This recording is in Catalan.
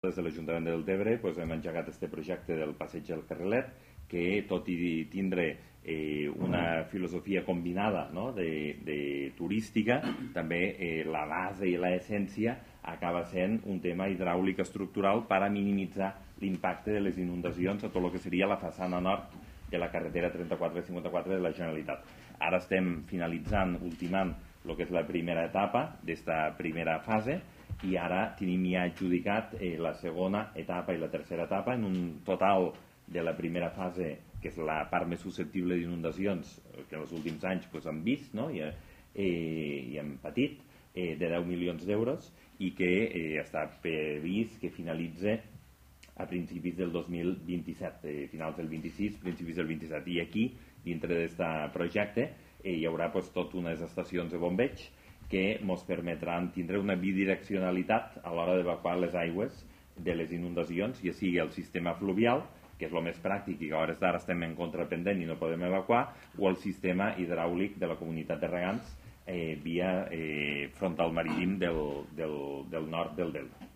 Des de l'Ajuntament del Deltebre hem engegat aquest projecte del Passeig del Carrilet, que tot i tindre una filosofia combinada de turística, també la base i l'essència acaba sent un tema hidràulic estructural per a minimitzar l'impacte de les inundacions a tot el que seria la façana nord de la carretera 3454 de la Generalitat. Ara estem finalitzant, ultimant el que és la primera etapa d'esta primera fase, i ara tenim ja adjudicat la segona etapa i la tercera etapa en un total de la primera fase, que és la part més susceptible d'inundacions que en els últims anys hem vist i hem patit, de 10 milions d'euros, i que està previst que finalitzi a principis del 2027, finals del 26, principis del 27. I aquí, dintre d'aquest projecte, hi haurà tot unes estacions de bombeig que ens permetran tindre una bidireccionalitat a l'hora d'evacuar les aigües de les inundacions, ja sigui el sistema fluvial, que és el més pràctic i que a hores d'ara estem en contrapendent i no podem evacuar, o el sistema hidràulic de la comunitat de regants via frontal marítim del nord del delta.